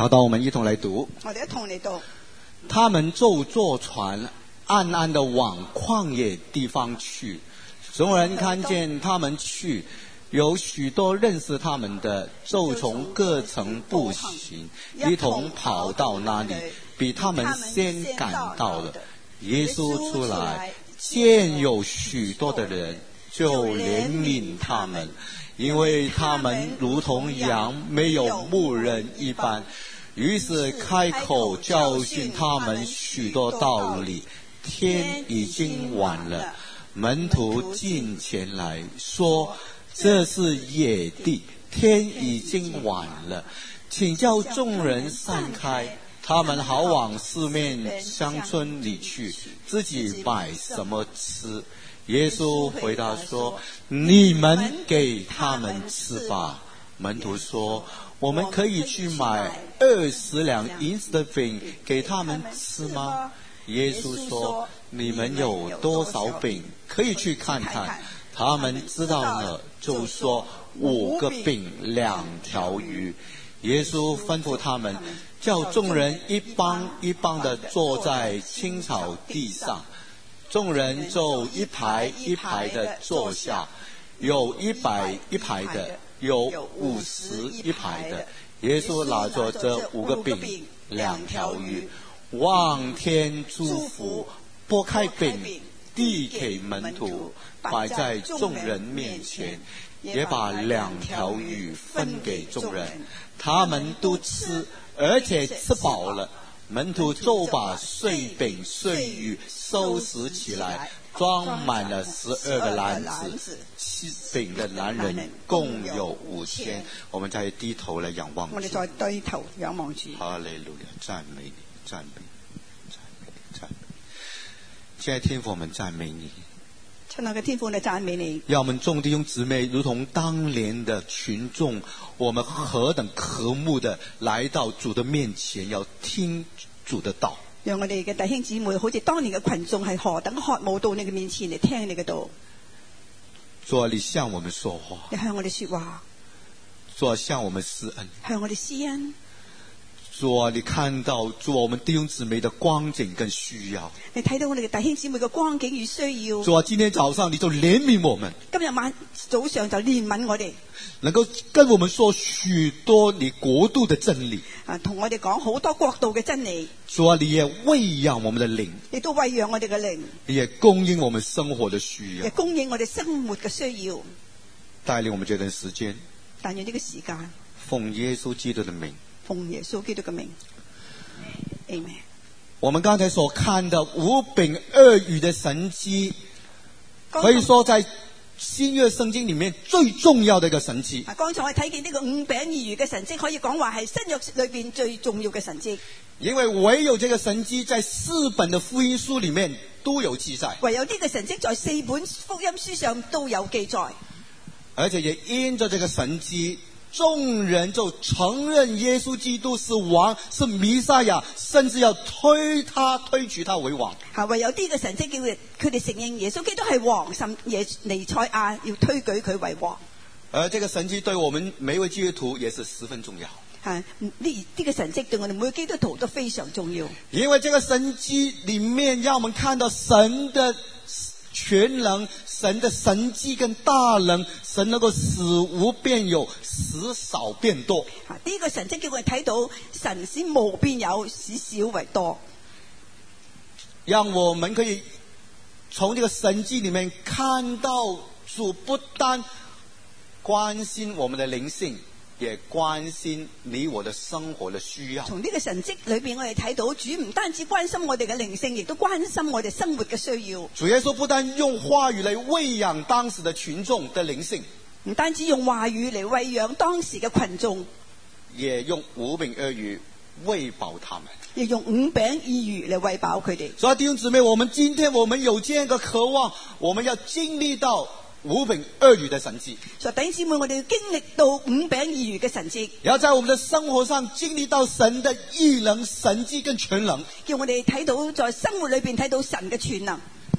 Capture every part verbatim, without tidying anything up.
好的，我们一同来读。 我哋一同嚟讀。 他们就坐船，暗暗地往旷野地方去。众人看见他们去，有许多认识他们的，就从各城步行，一同跑到那里，比他们先赶到了。耶稣出来，见有许多的人，就怜悯他们，因为他们如同羊没有牧人一般。于是开口教训他们许多道理。天已经晚了，门徒近前来说，这是野地，天已经晚了，请叫众人散开，他们好往四面乡村里去，自己买什么吃。耶稣回答说，你们给他们吃吧。门徒说，我们可以去买二十两银子的饼给他们吃吗？耶稣说，你们有多少饼，可以去看看。他们知道了，就说五个饼两条鱼。耶稣吩咐他们，叫众人一帮一帮地坐在青草地上。众人就一排一排地坐下，有一百一排的，有五十一排的。耶稣拿着这五个饼两条鱼，望天祝福，拨开饼递给门徒，摆在众人面前，也把两条鱼分给众人，他们都吃，而且吃饱了。门徒就把碎饼碎鱼收拾起来，装满了十二个篮子，吃饼的男人共有五千。我们再低頭來仰望主， 我哋再低頭仰望主。 哈利路亞，讚美你，讚美你，讚美你，讚美你。現在天父，我們讚美你。 親愛嘅天父，我哋讚美你。 讓我們眾弟兄姊妹如同當年的群眾，我們何等渴慕的來到主的面前，要聽主的道。 讓我哋嘅弟兄姊妹好似當年嘅群眾係何等渴慕到你嘅面前嚟聽你嘅道。 主啊，你向我們說話， 你向我哋說話。 主啊，向我們施恩， 向我哋施恩。 主啊，你看到主我們弟兄姊妹的光景跟需要， 你睇到我哋嘅弟兄姊妹嘅光景與需要。 主啊，今天早上你就憐憫我們， 今日晚早上就憐憫我哋， 能夠跟我們說許多你國度的真理啊，同我哋講好多國度嘅真理。 主啊，你也餵養我們的靈， 亦都餵養我哋嘅靈， 你也供應我們生活的需要， 亦供應我哋生活嘅需要， 帶領我們這段時間。 但願呢個時間， 奉耶穌基督的名， 奉耶穌基督嘅名 Amen。 我們剛才所看的五餅二魚的神蹟，可以說在新約聖經裡面最重要的一個神蹟。 剛才我睇見呢個五餅二魚嘅神蹟，可以講話係新約裏邊最重要嘅神蹟。 因為唯有這個神蹟在四本的福音書裡面都有記載， 唯有呢個神蹟在四本福音書上都有記載， 而且也因着這個神蹟，眾人就承認耶穌基督是王，是彌賽亞，甚至要推他推舉他為王。 係唯有呢個神蹟叫佢哋承認耶穌基督係王，甚耶彌賽亞要推舉佢為王。 而這個神蹟對我們每一位基督徒也是十分重要。 係呢呢個神蹟對我哋每個基督徒都非常重要， 因為這個神蹟裡面讓我們看到神的全能，神的神蹟跟大能，神能夠使無變有，使少變多。 呢、這個神蹟叫我哋睇到神使無變有，使少為多， 讓我們可以從這個神蹟裡面看到主不但關心我們的靈性，也關心你我的生活的需要。 從呢個神蹟裏邊，我哋睇到主唔單止關心我哋嘅靈性，亦都關心我哋生活嘅需要。 主耶穌不但用話語來餵養當時的群眾的靈性， 唔單止用話語嚟餵養當時嘅群眾， 也用五餅二魚餵飽他們， 亦用五餅二魚嚟餵飽佢哋。 所以弟兄姊妹，我們今天我們有這樣一個渴望，我們要經歷到五餅二魚的神蹟。 所以弟兄姊妹，我哋要經歷到五餅二魚嘅神蹟， 要在我們的生活上經歷到神的異能、神蹟跟全能， 叫我哋睇到在生活裏邊睇到神嘅全能。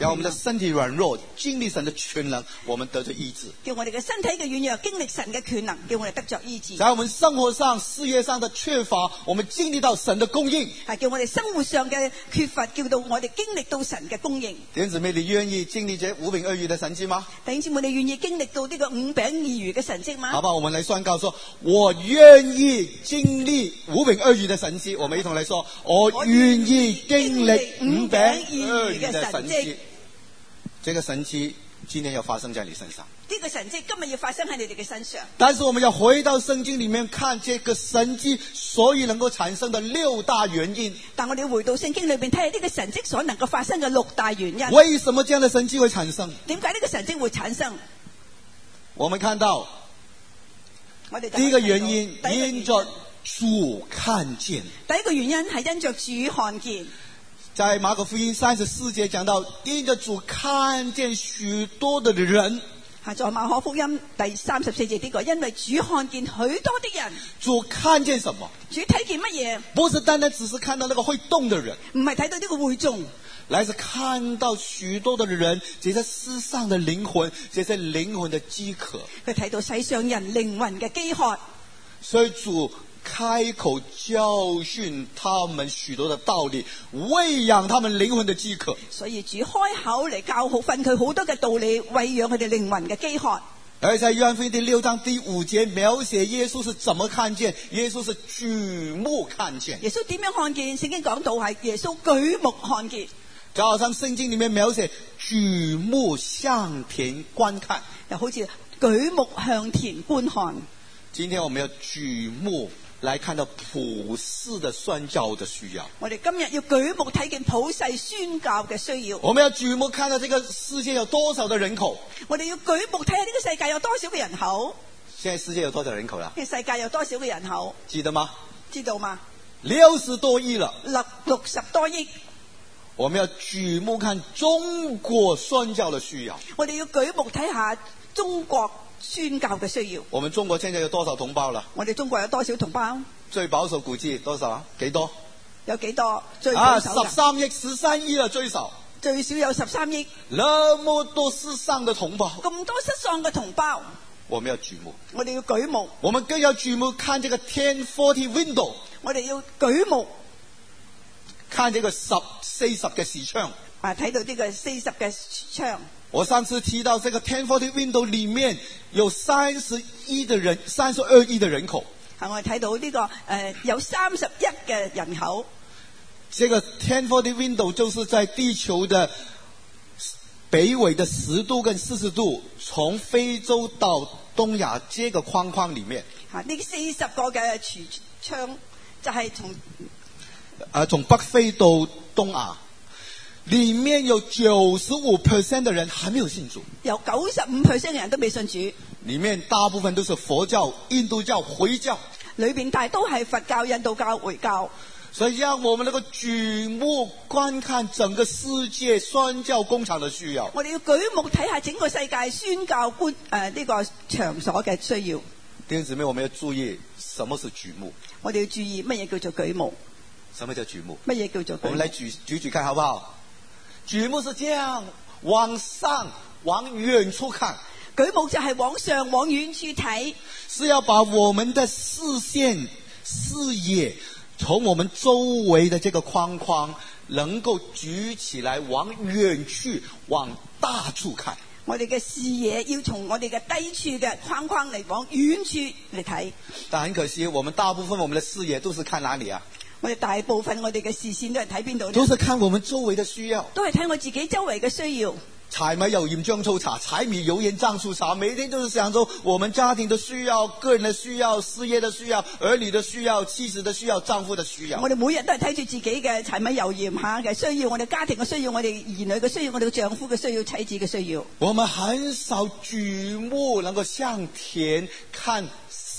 讓我們的身體軟弱，經歷神的全能，我們得着醫治。 叫我哋嘅身體嘅軟弱，經歷神嘅權能，叫我哋得着醫治。 在我們生活上、事業上的缺乏，我們經歷到神的供應。 係叫我哋生活上嘅缺乏，叫到我哋經歷到神嘅供應。 弟兄姊妹，你願意經歷這五餅二魚的神蹟嗎？ 弟兄姊妹，你願意經歷到呢個五餅二魚嘅神蹟嗎？ 好吧，我們來宣告說，我願意經歷五餅二魚的神蹟。我們一同來說，我願意經歷五餅二魚的神蹟。這個神蹟今天要發生在你身上。 呢個神蹟今日要發生喺你哋嘅身上。 但是我們要回到聖經裏面看這個神蹟所以能夠產生的六大原因。 但我哋要回到聖經裏邊睇下呢個神蹟所能夠發生嘅六大原因。 為什麼這樣的神蹟會產生？ 點解呢個神蹟會產生？ 我們看到， 我哋第一個原因，因着主看見。 第一個原因係因着主看見。 在馬可福音三十四節講到，因着主看見許多的人。 係在馬可福音第三十四節呢個，因為主看見許多的人。 主看見什麼？ 主睇見乜嘢？ 不是單單只是看到那個會動的人， 唔係睇到呢個會眾， 乃是看到許多的人，這些世上的靈魂，這些靈魂的飢渴。 佢睇到世上人靈魂嘅飢渴。 所以主開口教訓他們許多的道理，餵養他們靈魂的飢渴。 所以主開口嚟教好訓佢好多嘅道理，餵養佢哋靈魂嘅飢渴。 而在約翰福音第六章第五節描寫耶穌是怎麼看見，耶穌是舉目看見。 耶穌點樣看見？聖經講到係耶穌舉目看見。 就好像聖經裏面描寫舉目向田觀看， 又好似舉目向田觀看。 今天我們要舉目來看到普世的宣教的需要。 我哋今日要舉目睇見普世宣教嘅需要。 我們要舉目看到這個世界有多少的人口。 我哋要舉目睇下呢個世界有多少嘅人口。 現在世界有多少人口了？ 呢個世界有多少嘅人口？ 記得嗎？ 知道嗎？ 六十多億了。 六六十多億。 我們要舉目看中國宣教的需要。 我哋要舉目睇下中國宣教嘅需要。 我們中國現在有多少同胞了？ 我哋中國有多少同胞？ 最保守估計多少啊？幾多？ 有幾多？最保守啊，十三億、十三億了，最少。 最少有十三億。 那麼多失喪的同胞。 咁多失喪嘅同胞。 我們要舉目。 我哋要舉目。 我們更要舉目看這個天forty window。 我哋要舉目看這個十四十嘅視窗。 啊，睇到呢個四十嘅窗。我上次提到這個天forty window 裏面有三十億的人，三十二億的人口。 係我哋睇到呢、這個誒、呃、有三十一嘅人口。 這個天forty window 就是在地球的北緯的十度跟四十度，從非洲到東亞這個框框裏面。 嚇，呢四十個嘅櫥窗就係從啊從北非到東亞。裏面有九十五 percent 的人還沒有信主， 有九十五 percent 嘅人都未信主。 裏面大部分都是佛教、印度教、回教， 裏邊大都係佛教、印度教、回教。 所以讓我們能夠舉目觀看整個世界宣教工場的需要。 我哋要舉目睇下整個世界宣教觀誒呢個場所嘅需要。 弟兄姊妹，我們要注意什麼是舉目。 我哋要注意乜嘢叫做舉目？ 什麼叫舉目？ 乜嘢叫做舉目？ 我們來舉舉舉看好不好？舉目是這樣，往上往遠處看。 舉目就係往上往遠處睇， 是要把我們的視線視野從我們周圍的這個框框能夠舉起來，往遠去往大處看。 我哋嘅視野要從我哋嘅低處嘅框框嚟往遠處嚟睇。 但很可惜，我們大部分我們的視野都是看哪裏啊？ 我哋大部分我哋嘅視線都係睇邊度呢？ 都是看我們周圍的需要， 都係睇我自己周圍嘅需要。 柴米油鹽醬醋茶，柴米油鹽醬醋茶，每天都是想着我們家庭的需要、個人的需要、事業的需要、兒女的需要、妻子的需要、丈夫的需要。 我哋每日都係睇住自己嘅柴米油鹽下嘅需要，我哋家庭嘅需要，我哋兒女嘅需要，我哋嘅丈夫嘅需要，妻子嘅需要。 我們很少舉目能夠向田看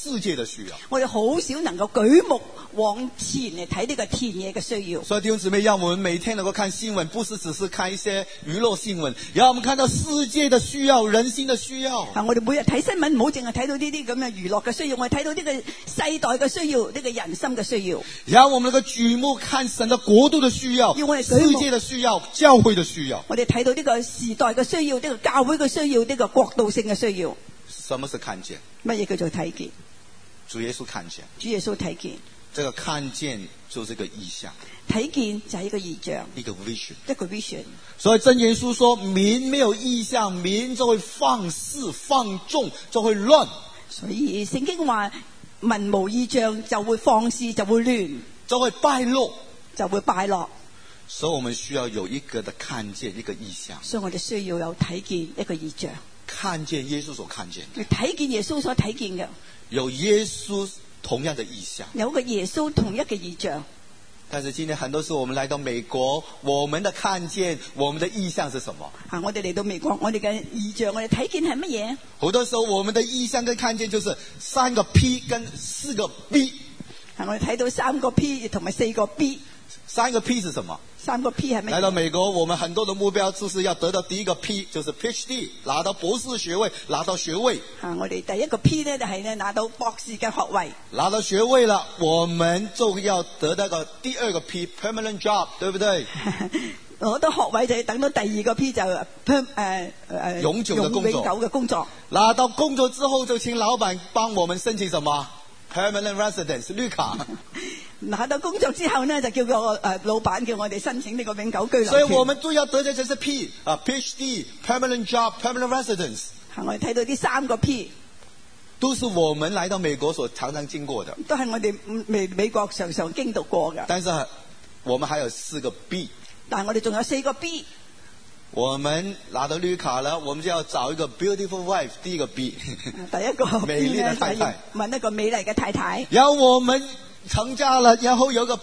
世界的需要。 我哋好少能夠舉目往前嚟睇呢個田野嘅需要。 所以弟兄姊妹，讓我們每天能夠看新聞，不是只是看一些娛樂新聞，讓我們看到世界的需要，人心的需要。 啊，我哋每日睇新聞，唔好淨係睇到呢啲咁嘅娛樂嘅需要，我哋睇到呢個世代嘅需要，呢個人心嘅需要。 讓我們能夠舉目看神的國度的需要， 要我哋舉目世界的需要，教會的需要。 我哋睇到呢個時代嘅需要，呢個教會嘅需要，呢個國度性嘅需要。 什麼是看見？ 乜嘢叫做睇見？ 主耶穌看見。 主耶穌睇見。 這個看見就是一個意象。 睇見就係一個異象， 一個 vision， 一個 vision。 所以真言書說，民沒有意象，民就會放肆放縱，就會亂。 所以聖經話，民無意象就會放肆，就會亂， 就會敗落， 就會敗落。 所以我們需要有一個的看見，一個意象。 所以我哋需要有睇見一個異象， 看見耶穌所看見的， 睇見耶穌所睇見嘅， 有耶穌同樣的意象， 有個耶穌同一嘅異象。 但是今天很多時候我們來到美國，我們的看見，我們的意象是什麼？ 啊，我哋嚟到美國，我哋嘅異象，我哋睇見係乜嘢？ 好多時候我們的意象跟看見就是三個 P 跟四個 B。 啊，我哋睇到三個 P 同埋四個 B。 三個 P 是什麼？ 三個 P 係咩？ 來到美國，我們很多的目標就是要得到第一個 P， 就是 PhD， 拿到博士學位，拿到學位。 啊，我哋第一個 P 呢，就係呢拿到博士嘅學位。 拿到學位了，我們就要得到個第二個 P，permanent job， 對不對？ 攞到學位就要等到第二個 P 就 perm 誒誒永久的工作。 永久嘅工作。 拿到工作之後就請老闆幫我們申請什麼 permanent residence 綠卡。 拿到工作之後呢，就叫個誒、呃、老闆叫我哋申請呢個永久居留權。 所以我們都要得到這些 P 啊 ，PhD、permanent job、permanent residence。 我哋睇到啲三個 P， 都是我們來到美國所常常經過的， 都係我哋美美國常常經歷過嘅。 但是我們還有四個 B， 但係我哋仲有四個 B。 我們拿到綠卡了，我們就要找一個 beautiful wife， 第一個 B。 第一個 B 美麗的太太， 問一個美麗嘅太太。 然後我們成家了，然後有個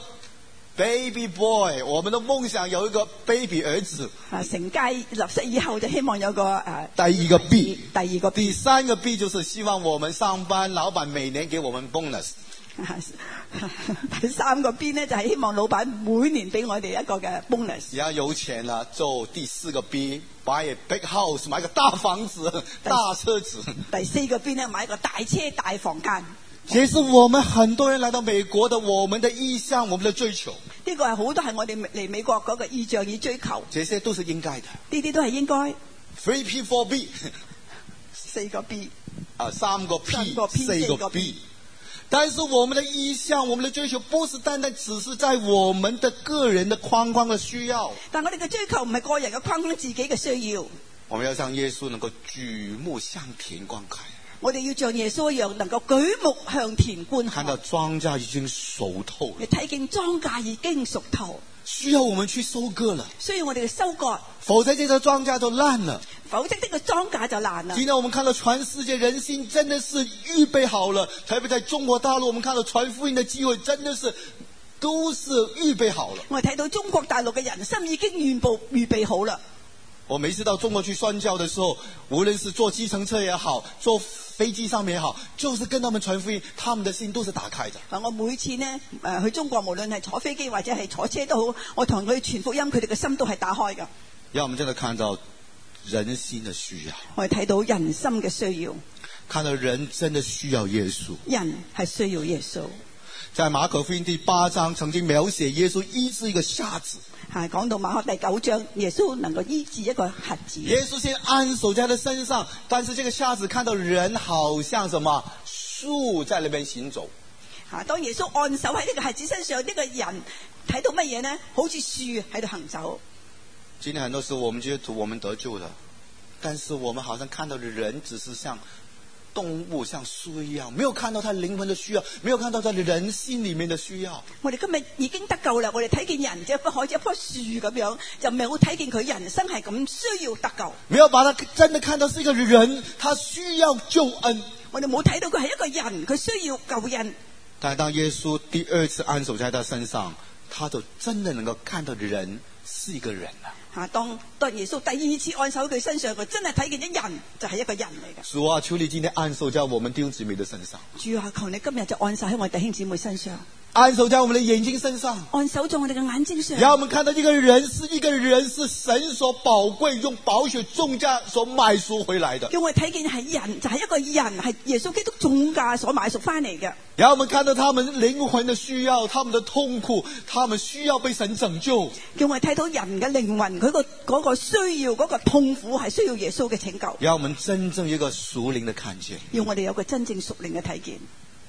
baby boy， 我們的夢想有一個 baby 兒子。 啊，成家立室以後就希望有個誒、啊、 第二個 B， 第二個 B， 第三個 B 就是希望我們上班，老闆每年給我們 bonus。 第三個 B 呢，就係、是、希望老闆每年俾我哋一個嘅 bonus。 然後有錢了，做第四個 B， buy a big house， 買個大房子、大車子。 第四個 B 呢，買一個大車大房間。 這是我們很多人來到美國的我們的意向，我們的追求。 呢個係好多係我哋嚟美國嗰個意向與追求。 這些都是應該的。 呢啲都係應該。 Three P four B， 四個 B， 啊，三個 P， 三個 P， 四個 B。但是我們的意向，我們的追求，不是單單只是在我們的個人的框框的需要。 但我哋嘅追求唔係個人嘅框框，自己嘅需要。 我們要像耶穌能夠舉目向田觀看。 我哋要像耶穌一樣，能夠舉目向田觀看。 看到莊稼已經熟透了， 你睇見莊稼已經熟透， 需要我們去收割了。 需要我哋嘅收割， 否則這個莊稼就爛了。 否則呢個莊稼就爛了。 今天我們看到全世界人心真的是預備好了，特別在中國大陸，我們看到傳福音的機會真的是都是預備好了。 我哋睇到中國大陸嘅人心已經預備預備好了。 我每次到中國去宣教的時候，無論是坐計程車也好，坐飛機上面也好，就是跟他們傳福音，他們的心都是打開的。 我每次呢，誒去中國，無論係坐飛機或者係坐車都好，我同佢傳福音，佢哋嘅心都係打開㗎。 讓我們真的看到人心的需要， 我哋睇到人心嘅需要， 看到人真的需要耶穌。 人係需要耶穌。 在馬可福音第八章曾經描寫耶穌醫治一個瞎子。 係講到馬可第九章，耶穌能夠醫治一個瞎子。 耶穌先按手在他身上，但是這個瞎子看到人好像什麼樹在那邊行走。 啊，當耶穌按手喺呢個瞎子身上，呢、這個人睇到乜嘢呢？好似樹喺度行走。 今天很多時候我們覺得我們得救了，但是我們好像看到的人只是像動物像樹一樣，沒有看到他靈魂的需要，沒有看到他人心裏面的需要。 我哋今日已經得救啦，我哋睇見人就好似一棵樹咁樣，就冇睇見佢人生係咁需要得救。 沒有把他真的看到是一個人，他需要救恩。 我哋冇睇到佢係一個人，佢需要救恩。 但當耶穌第二次按手在他身上，他就真的能夠看到人是一個人了。 啊，當當耶穌第二次按手佢身上，佢真係睇見咗人就係一個人嚟嘅。 主啊，求你今天按手在我們弟兄姊妹的身上。 主啊，求你今日就按手喺我哋弟兄姊妹身上， 按手在我們的眼睛身上， 按手在我哋嘅眼睛上， 讓我們看到一個人是一個人是神所寶貴，用寶血重價所買贖回來的。 叫我哋睇見係人，就係、是、一個人，係耶穌基督重價所買贖翻嚟嘅。 讓我們看到他們靈魂的需要，他們的痛苦，他們需要被神拯救。 叫我哋睇到人嘅靈魂，佢個嗰個需要，嗰、那個痛苦係需要耶穌嘅拯救。 讓我們真正一個屬靈的看見， 要我哋有個真正屬靈嘅睇見。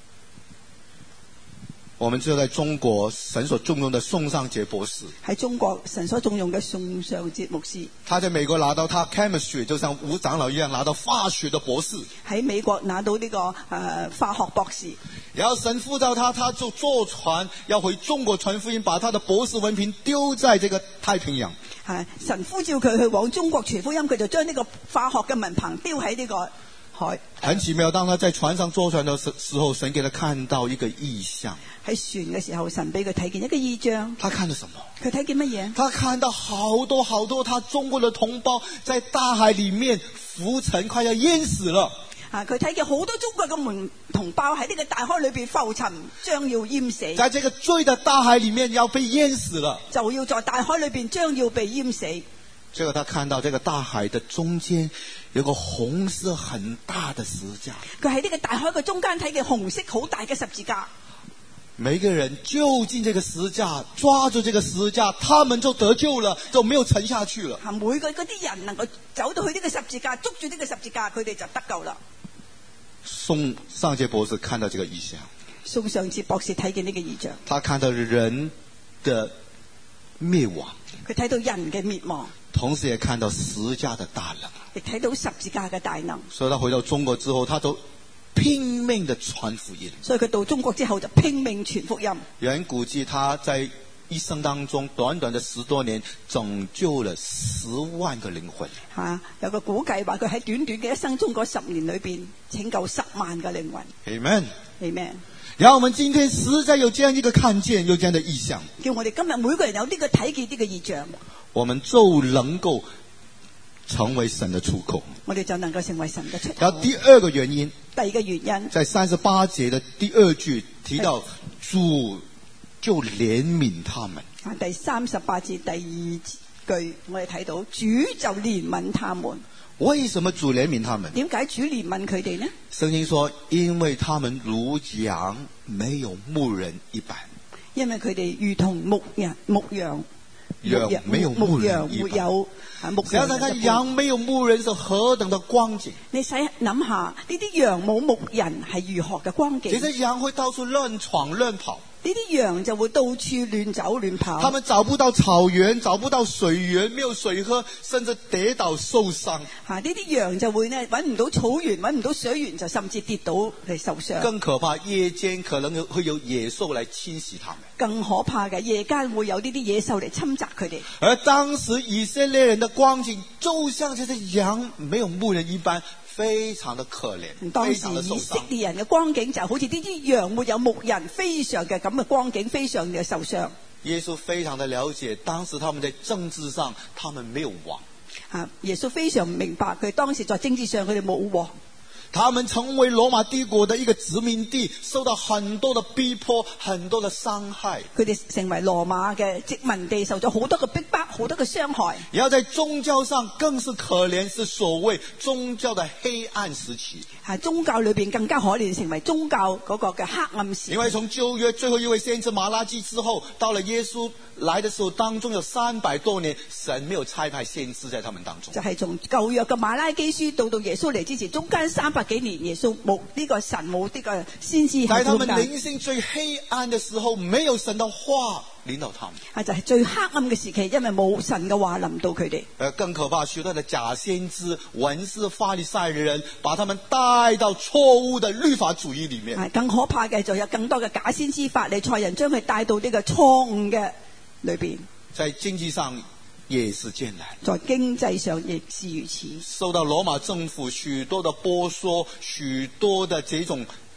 我們知道在中國神所重用的宋尚傑博士， 喺中國神所重用嘅宋尚傑牧師， 他在美國拿到他 chemistry 就像吳長老一樣拿到化學的博士， 喺美國拿到呢、這個誒、呃、化學博士。 然後神呼召他，他就坐船要回中國傳福音，把他的博士文憑丟在這個太平洋。 係神呼召佢去往中國傳福音，佢就將呢個化學嘅文憑丟喺呢個海。 很奇妙，當他在船上坐船的時候，神給他看到一個異象。 喺船嘅時候，神俾佢睇見一個異象。 他看到什麼？ 佢睇見乜嘢？ 他看到好多好多他中國的同胞在大海裏面浮沉，快要淹死了。 啊！佢睇見好多中國嘅門同胞喺呢個大海裏邊浮沉，將要淹死。 在這個醉的大海裏面要被淹死了， 就要在大海裏邊將要被淹死。 結果他看到這個大海的中間有個紅色很大的十字架。 佢喺呢個大海嘅中間睇見紅色好大嘅十字架。 每個人就近這個十字架，抓住這個十字架，他們就得救了，就沒有沉下去了。 每個嗰啲人能夠走到去呢個十字架，捉住呢個十字架，佢哋就得救啦。 宋尚傑博士看到這個異象。 宋尚傑博士睇見呢個異象， 他看到人的滅亡， 佢睇到人嘅滅亡， 同時也看到十字架的大能， 亦睇到十字架嘅大能。 所以他回到中國之後，他都拼命的傳福音。 所以佢到中國之後就拼命傳福音。 有人估計他在一生當中短短的十多年拯救了十萬個靈魂。 吓、啊，有個估計話佢喺短短嘅一生中嗰十年裏邊拯救十萬個靈魂。 Amen。Amen。 然後我們今天實在有這樣一個看見，有這樣的意象， 叫我哋今日每個人有呢個睇見呢個異象， 我們就能夠成為神的出口。 我哋就能夠成為神嘅出口。 然後第二個原因， 第二個原因， 在三十八節的第二句提到主就憐憫他們。 啊，第三十八節第二句我哋睇到主就憐憫他們。 為什麼主憐憫他們？ 點解主憐憫佢哋呢？ 聖經說，因為他們如羊沒有牧人一般。 因為佢哋如同牧人牧羊， 羊沒有牧人一般。 沒有啊，牧想想看，羊沒有牧人是何等的光景。 你使諗下，呢啲羊冇牧人係如何嘅光景？ 其實羊會到處亂闖亂跑。 呢啲羊就會到處亂走亂跑。 他們找不到草原，找不到水源，沒有水喝，甚至跌倒受傷。 吓，呢啲羊就會呢揾唔到草原，揾唔到水源，就甚至跌倒嚟受傷。 更可怕，夜間可能會有野獸來侵襲他們。 更可怕嘅，夜間會有呢啲野獸嚟侵襲佢哋。 而當時以色列人的光景，就像這些羊沒有牧人一般。非常的可憐， 當時以色列人嘅光景就好似呢啲羊沒有牧人，非常嘅咁嘅光景，非常嘅受傷。 耶穌非常的了解，當時他們在政治上，他們沒有王。 啊，耶穌非常明白佢當時在政治上佢哋冇王。 他們成為羅馬帝國的一個殖民地，受到很多的逼迫，很多的傷害。 佢哋成為羅馬嘅殖民地，受咗好多嘅逼迫，好多嘅傷害。 然後在宗教上更是可憐，是所謂宗教的黑暗時期。 喺宗教裏邊更加可憐，成為宗教嗰個嘅黑暗時期。 因為從舊約最後一位先知馬拉基之後，到了耶穌來的時候，當中有三百多年，神沒有差派先知在他們當中。 就係、是、從舊約嘅馬拉基書到到耶穌嚟之前，中間三百幾年，耶穌冇呢個神冇呢個先知喺中間。 在他們靈性最黑暗的時候，沒有神的話領導他們。 啊，就係、是、最黑暗嘅時期，因為冇神嘅話臨到佢哋。 而更可怕，許多的假先知、文士、法利賽人，把他們帶到錯誤的律法主義裏面。 係更可怕嘅，就有更多嘅假先知、法利賽人，將佢帶到呢個錯誤嘅裏邊。 在經濟上也是艱難， 在經濟上亦是如此。 受到羅馬政府許多的剝削，許多的這種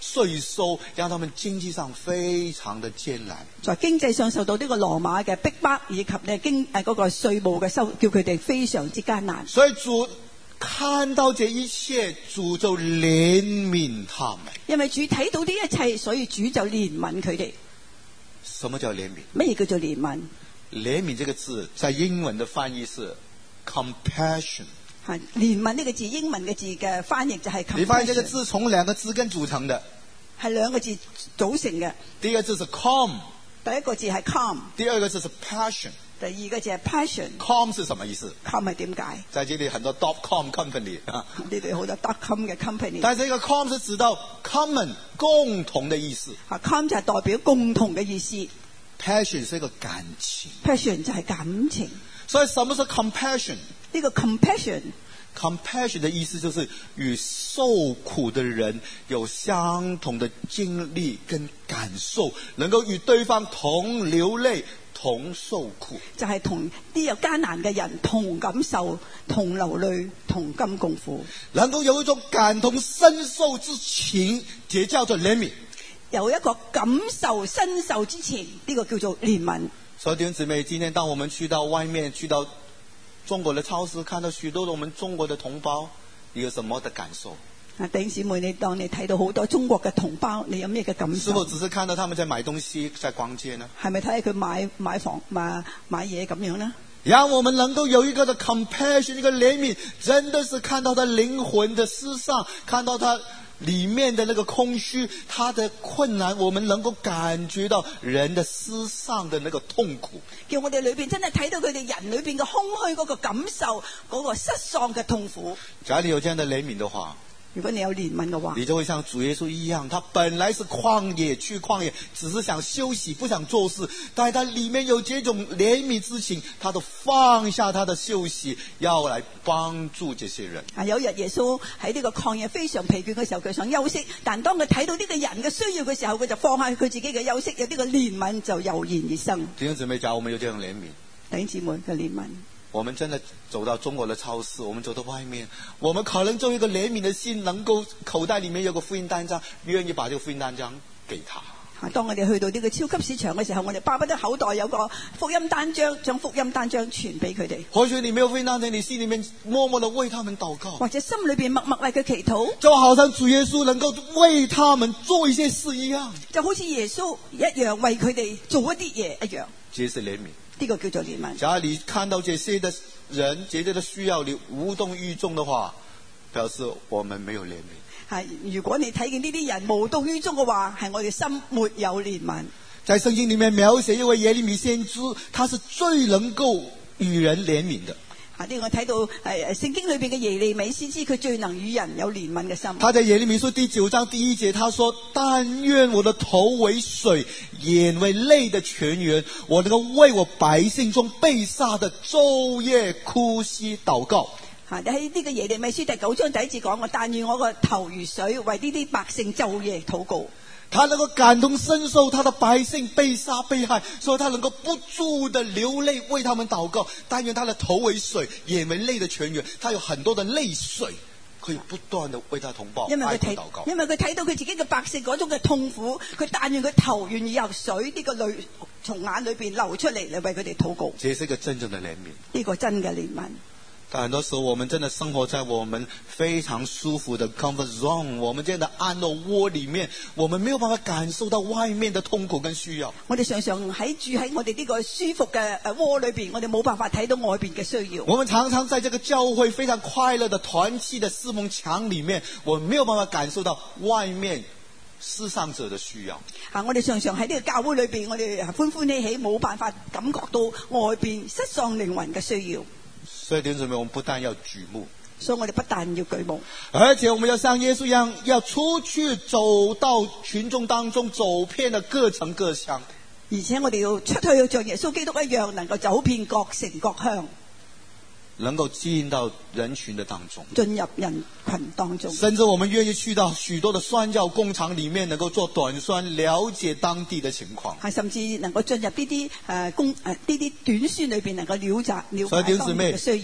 税收，讓他們經濟上非常的艱難。 在經濟上受到呢個羅馬嘅逼迫，以及呢經誒嗰個稅務嘅收，叫佢哋非常之艱難。 所以主看到這一切，主就憐憫他們。 因為主睇到呢一切，所以主就憐憫佢哋。 什麼叫憐憫？ 乜嘢叫做憐憫？ 憐憫這個字在英文的翻譯是 compassion。 係憐憫呢個字，英文嘅字嘅翻譯就係 compassion。 你發現這個字從兩個字根組成的， 係兩個字組成嘅。 第一個字是 calm， 第一個字係 calm， 第二個字是 passion。 第二個字係 passion。calm 是什麼意思 calm 係點解？ 在這裡很多 dot com company 啊， 呢度好多 dot com 嘅 company。 但係這個 com 是指到 common 共同的意思。 啊 ，com 就係代表共同嘅意思。 passion 是一個感情。 passion 就係感情。 所以什麼是 compassion？ 呢個 compassion。 compassion 的意思就是與受苦的人有相同的經歷跟感受，能夠與對方同流淚、同受苦， 就係同啲有艱難嘅人同感受、同流淚、同甘共苦， 能夠有一種感同身受之情，這叫做憐憫。 有一個感受身受之情，呢、這個叫做憐憫。 所以弟兄姊妹，今天當我們去到外面，去到中國的超市，看到許多的我們中國的同胞，你有什麼的感受？ 啊，弟兄姊妹，你當你睇到好多中國嘅同胞，你有咩嘅感受？ 是否只是看到他們在買東西，在逛街呢？ 係咪睇下佢買買房買買嘢咁樣呢？ 讓我們能夠有一個的 compassion， 一個憐憫，真的是看到他靈魂的失喪，看到他裏面的那個空虛，他的困難，我們能夠感覺到人的失喪的那個痛苦。 叫我哋裏邊真係睇到佢哋人裏邊嘅空虛嗰個感受，嗰個失喪嘅痛苦。 假如有這樣的憐憫的話， 如果你有憐憫嘅話， 你就會像主耶穌一樣，他本來是曠野，去曠野只是想休息，不想做事，但係他裏面有這種憐憫之情，他都放下他的休息，要來幫助這些人。 啊，有日耶穌喺呢個曠野非常疲倦嘅時候，佢想休息，但當佢睇到呢個人嘅需要嘅時候，佢就放下佢自己嘅休息，有呢個憐憫就油然而生。 弟兄姊妹，假如我們有這種憐憫， 弟兄姊妹嘅憐憫。 我們真的走到中國的超市，我們走到外面，我們可能就一個憐憫的心，能夠口袋裏面有個福音單張，願意把這個福音單張給他。 啊，當我哋去到呢個超級市場嘅時候，我哋巴不得口袋有個福音單張，將福音單張傳俾佢哋。 或許你沒有福音單張，你心裏面默默地為他們禱告， 或者心裏邊默默為佢祈禱， 就好像主耶穌能夠為他們做一些事一樣， 就好似耶穌一樣為佢哋做一啲嘢一樣。 這是憐憫。 呢個叫做憐憫。 假如你看到這些的人，這些的需要，你無動於衷的話，表示我們沒有憐憫。 係，如果你睇見呢啲人無動於衷嘅話，係我哋心沒有憐憫。 在聖經裏面描寫一位耶利米先知，他是最能夠與人憐憫的。 啊，呢個睇到誒聖經裏邊嘅耶利米先知，佢最能與人有憐憫嘅心。 他在耶利米書第九章第一節，他說：但願我的頭為水，眼為淚的泉源，我能夠為我百姓中被殺的晝夜哭泣禱告。 喺呢個耶利米書第九章第一節講過，但願我個頭如水，為呢啲百姓晝夜禱告。 他能夠感同身受他的百姓被殺被害，所以他能夠不住的流淚為他們禱告。但願他的頭為水，眼為淚的泉源，他有很多的淚水可以不斷的為他同胞因為佢睇，因為佢睇到佢自己嘅百姓嗰種嘅痛苦，佢但願佢頭願意由水呢個淚從眼裏邊流出嚟嚟為佢哋禱告。 這是一個真正的憐憫， 呢個真嘅憐憫。 但很多時候我們真的生活在我們非常舒服的 comfort zone， 我們這樣的安樂窩裏面，我們沒有辦法感受到外面的痛苦跟需要。 我哋常常喺住喺我哋呢個舒服嘅誒窩裏邊，我哋冇辦法睇到外邊嘅需要。 我們常常在這個教會非常快樂的團契的四面牆裏面，我們沒有辦法感受到外面失喪者的需要。 啊，我哋常常喺呢個教會裏邊，我哋歡歡喜喜，冇辦法感覺到外邊失喪靈魂嘅需要。 所以弟兄姊妹，我們不但要舉目， 所以我哋不但要舉目， 而且我們要像耶穌一樣，要出去走到群眾當中，走遍了各城各鄉。 而且我哋要出去，像耶穌基督一樣，能夠走遍各城各鄉， 能夠進到人群的當中， 進入人群當中。 甚至我們願意去到許多的宣教工廠裏面，能夠做短宣，了解當地的情況。 係甚至能夠進入呢啲誒工誒呢啲短宣裏邊，能夠了解了解當地嘅需要。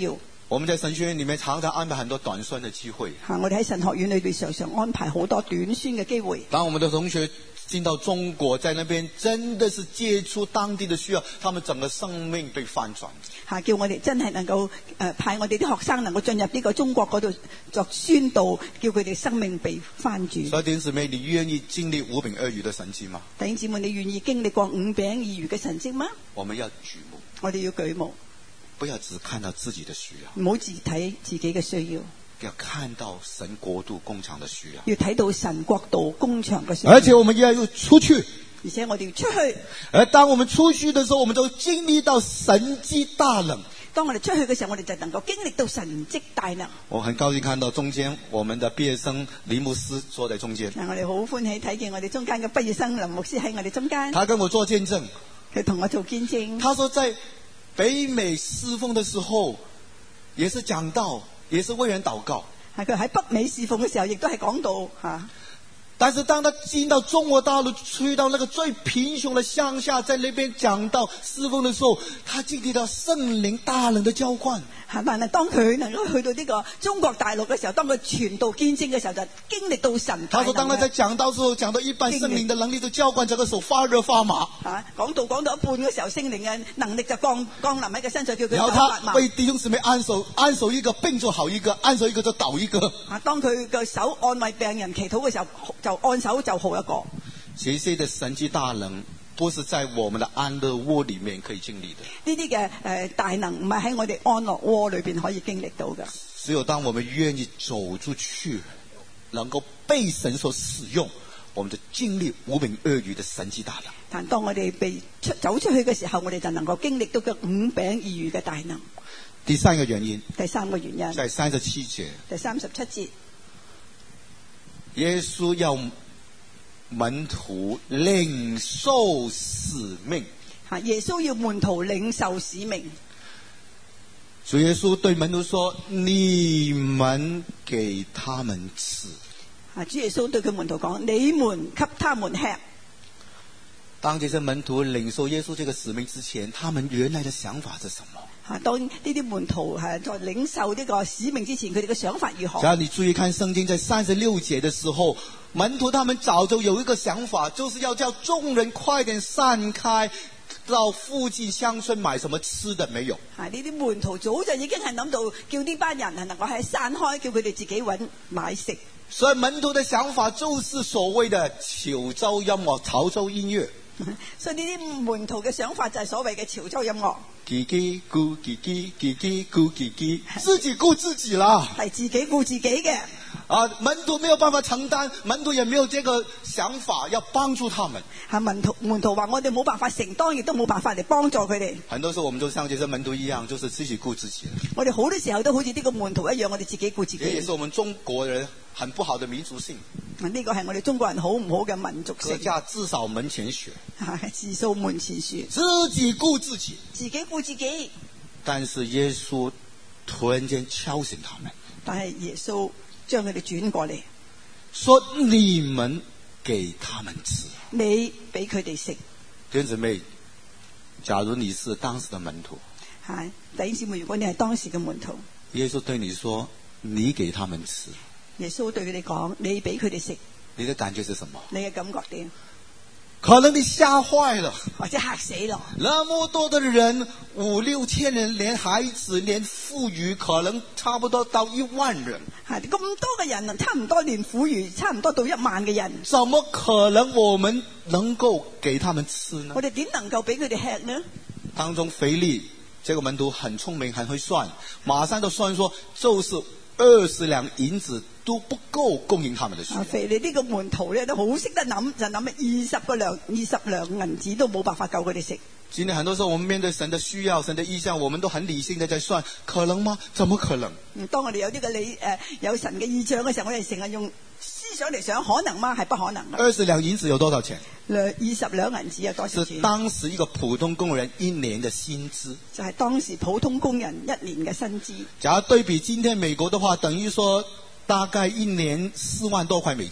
我們在神學院裏面常常安排很多短宣的機會。 嚇，我哋喺神學院裏邊常常安排好多短宣嘅機會。 當我們的同學進到中國，在那邊真的是接觸當地的需要，他們整個生命被翻轉。 嚇，叫我哋真係能夠誒、呃、派我哋啲學生能夠進入呢個中國嗰度作宣道，叫佢哋生命被翻轉。 所以弟兄姊妹，你願意經歷五餅二魚的神蹟嗎？ 弟兄姊妹，你願意經歷過五餅二魚嘅神蹟嗎？ 我們要舉目， 我哋要舉目， 不要只看到自己的需要， 唔好只睇自己嘅需要， 要看到神國度工場的需要， 要睇到神國度工場嘅需要。 而且我們要出去， 而且我哋要出去。 而當我們出去的時候，我們就經歷到神蹟大能。 當我哋出去嘅時候，我哋就能夠經歷到神蹟大能。 我很高興看到中間我們的畢業生林牧師坐在中間。 嗱，我哋好歡喜睇見我哋中間嘅畢業生林牧師喺我哋中間。 他跟我做見證， 佢同我做見證。 他說在北美侍奉的時候，也是講道，也是為人禱告。 係佢喺北美侍奉嘅時候，亦都係講道嚇。 但是當他進到中國大陸，去到那個最貧窮的鄉下，在那邊講道侍奉的時候，他經歷到聖靈大能的澆灌。 但係當佢能夠去到呢個中國大陸嘅時候，當佢傳道見證嘅時候，就經歷到神大能。 他說當他在講道時候，講到一半，聖靈的能力就澆灌，整個手發熱發麻。 嚇，講道講到一半嘅時候，聖靈嘅能力就降降臨喺佢身上，叫佢然後他為弟兄姊妹按手，按手一個病就好一個，按手一個就倒一個。 嚇，當佢嘅手安慰病人祈禱嘅時候，就按手就好一個。 這些的神蹟大能，不是在我們的安樂窩裏面可以經歷的。 呢啲嘅誒大能唔係喺我哋安樂窩裏邊可以經歷到嘅。 只有當我們願意走出去，能夠被神所使用，我們就經歷五餅二魚的神蹟大能。 但當我哋被出走出去嘅時候，我哋就能夠經歷到嘅五餅二魚嘅大能。 第三個原因， 第三個原因， 在三十七節， 第三十七節， 耶穌要門徒領受使命。 嚇，耶穌要門徒領受使命。 主耶穌對門徒說：你們給他們吃。 嚇，主耶穌對佢門徒講：你們給他們吃。 當這些門徒領受耶穌這個使命之前，他們原來的想法是什麼？ 嚇，當呢啲門徒係在領受呢個使命之前，佢哋嘅想法如何？ 只要你注意看聖經，在三十六節的時候，門徒他們早就有一個想法，就是要叫眾人快點散開，到附近鄉村買什麼吃的沒有。 嚇，呢啲門徒早就已經係諗到，叫呢班人係能夠係散開，叫佢哋自己揾買食。 所以門徒的想法就是所謂的潮州音樂、潮州音樂。 所以呢啲門徒嘅想法就係所謂嘅潮州音樂。 自己顧自己，自己顧自己，自己顧自己啦。 係自己顧自己嘅。 啊，門徒沒有辦法承擔，門徒也沒有這個想法要幫助他們。 係門徒門徒話：我哋冇辦法承擔，亦都冇辦法嚟幫助佢哋。 很多時候，我們都像這些門徒一樣，就是自己顧自己。 我哋好多時候都好似呢個門徒一樣，我哋自己顧自己。 也是我們中國人很不好的民族性。 呢個係我哋中國人好唔好嘅民族性？ 各家自掃門前雪， 自掃門前雪， 自己顧自己， 自己顧自己。 但是耶穌突然間敲醒他們， 但係耶穌將佢哋轉過嚟， 說：你們給他們吃。 你俾佢哋食。 弟兄姊妹，假如你是當時的門徒， 係弟兄姊妹，如果你係當時嘅門徒， 耶穌對你說：你給他們吃。 耶穌對佢哋講：你俾佢哋食。 你的感覺是什麼？ 你嘅感覺點？ 可能你嚇壞了， 或者嚇死咯。 那麼多的人，五六千人，連孩子連婦孺，可能差不多到一萬人。 係咁多嘅人，差唔多連婦孺，差唔多到一萬嘅人。 怎麼可能我們能夠給他們吃呢？ 我哋點能夠俾佢哋吃呢？ 當中腓力這個門徒很聰明，很會算，馬上就算說，就是二十兩銀子都不夠供應他們的需要。 腓力呢個門徒咧都好識得諗，就諗二十個兩二十兩銀子都冇辦法夠佢哋食。 今天很多時候我們面對神的需要、神的意向，我們都很理性的在算，可能嗎？怎麼可能？ 嗯，當我哋有呢個理誒、呃、有神嘅意象嘅時候，我哋成日用思想嚟想，可能嗎？係不可能嘅。 二十兩銀子有多少錢？ 兩二十兩銀子有多少錢？ 是當時一個普通工人一年的薪資。 就係、是、當時普通工人一年嘅薪資。 假如對比今天美國的話，等於說大概一年四萬多塊美金。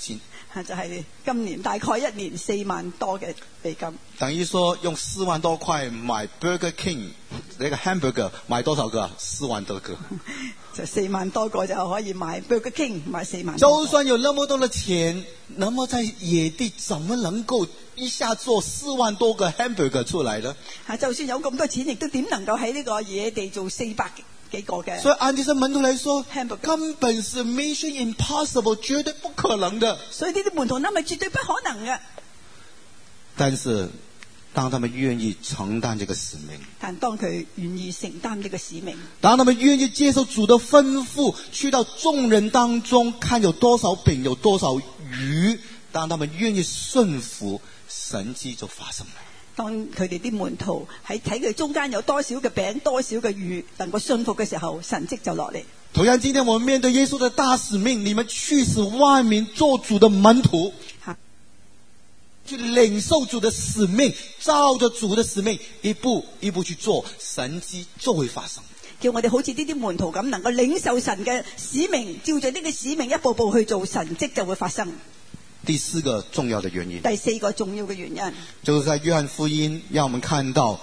就係今年大概一年四萬多嘅美金。 等於說用四萬多塊買 Burger King 那個 hamburger 買多少個？四萬多個。 就四萬多個就可以買 Burger King 買四萬多個。 就算有那麼多的錢，那麼在野地怎麼能夠一下做四萬多個 hamburger 出來呢？ 就算有咁多錢，亦都點能夠喺呢個野地做四百幾個嘅？ 所以按這些門徒來說 hamburger 根本是 mission impossible， 絕對不可能的。 所以呢啲門徒諗係絕對不可能嘅。 但是當他們願意承擔這個使命， 但當佢願意承擔呢個使命， 當他們願意接受主的吩咐，去到眾人當中看有多少餅有多少魚，當他們願意順服，神蹟就發生了。 當佢哋啲門徒喺睇佢中間有多少嘅餅多少嘅魚能夠信服嘅時候，神蹟就落嚟。 同樣今天我們面對耶穌的大使命，你們去使萬民做主的門徒，去領受主的使命，照着主的使命一步一步去做，神蹟就會發生。 叫我哋好似呢啲門徒咁，能夠領受神嘅使命，照着呢個使命一步步去做，神蹟就會發生。 第四個重要的原因， 第四個重要嘅原因， 就是在約翰福音讓我們看到，